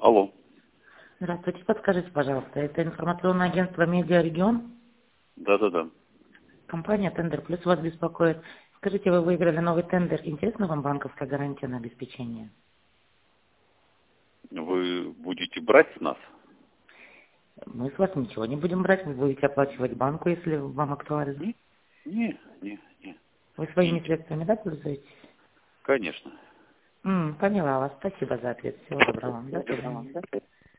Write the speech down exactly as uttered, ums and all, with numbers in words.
Алло. Здравствуйте, подскажите, пожалуйста, это информационное агентство «Медиа Регион», Да-да-да. компания «Тендер Плюс» вас беспокоит. Скажите, вы выиграли новый тендер, интересна вам банковская гарантия на обеспечение? Вы будете брать с нас? Мы с вас ничего не будем брать, вы будете оплачивать банку, если вам актуально. Не, не, не, не. Вы своими не. средствами, да, пользуетесь? Конечно. М, поняла вас, спасибо за ответ, всего доброго вам, до свидания.